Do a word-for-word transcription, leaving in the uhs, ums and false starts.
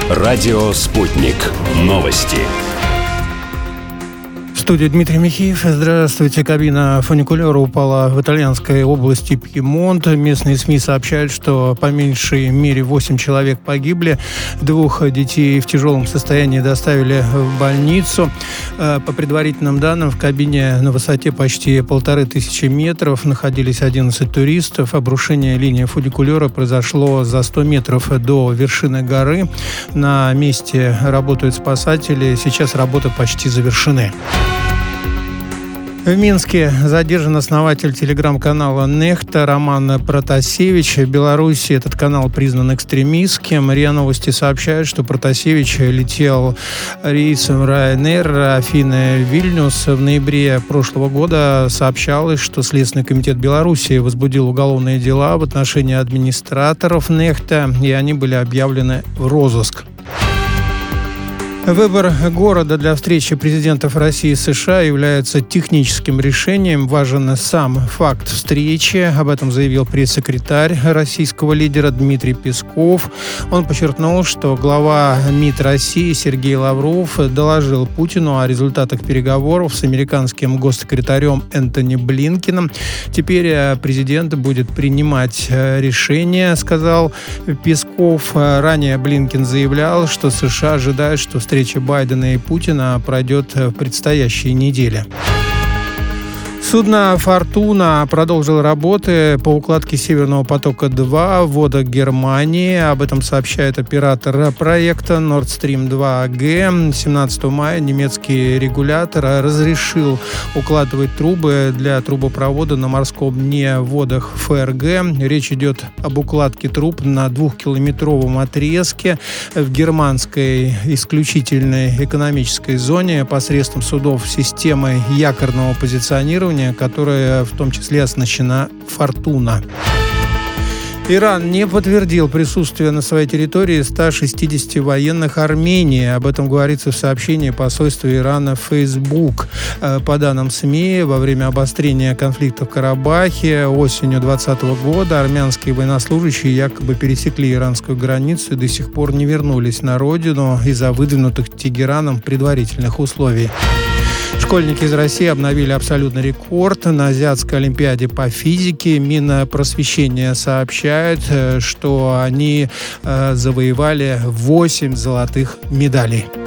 Радио «Спутник». Новости. В студии Дмитрий Михеев. Здравствуйте. Кабина фуникулера упала в итальянской области Пьемонт. Местные СМИ сообщают, что по меньшей мере восемь человек погибли. Двух детей в тяжелом состоянии доставили в больницу. По предварительным данным, в кабине на высоте почти полторы тысячи метров находились одиннадцать туристов. Обрушение линии фуникулера произошло за сто метров до вершины горы. На месте работают спасатели. Сейчас работы почти завершены. В Минске задержан основатель телеграм-канала «Нехта» Роман Протасевич. В Беларуси этот канал признан экстремистским. РИА Новости сообщают, что Протасевич летел рейсом Ryanair Афины-Вильнюс. В ноябре прошлого года сообщалось, что Следственный комитет Беларуси возбудил уголовные дела в отношении администраторов «Нехта», и они были объявлены в розыск. Выбор города для встречи президентов России и США является техническим решением. Важен сам факт встречи. Об этом заявил пресс-секретарь российского лидера Дмитрий Песков. Он подчеркнул, что глава МИД России Сергей Лавров доложил Путину о результатах переговоров с американским госсекретарем Энтони Блинкеном. Теперь президент будет принимать решение, сказал Песков. Ранее Блинкен заявлял, что США ожидают, что встреча Встреча Байдена и Путина пройдет в предстоящие недели. Судно «Фортуна» продолжило работы по укладке «Северного потока-два» в водах Германии. Об этом сообщает оператор проекта Nord Stream два эй джи. семнадцатого мая немецкий регулятор разрешил укладывать трубы для трубопровода на морском дне в водах ФРГ. Речь идет об укладке труб на двухкилометровом отрезке в германской исключительной экономической зоне посредством судов системы якорного позиционирования, которая в том числе оснащена «Фортуна». Иран не подтвердил присутствие на своей территории ста шестидесяти военных Армении. Об этом говорится в сообщении посольства Ирана в Facebook. По данным СМИ, во время обострения конфликта в Карабахе осенью двадцатого года армянские военнослужащие якобы пересекли иранскую границу и до сих пор не вернулись на родину из-за выдвинутых Тегераном предварительных условий. Школьники из России обновили абсолютный рекорд на Азиатской олимпиаде по физике. Минпросвещение сообщает, что они завоевали восемь золотых медалей.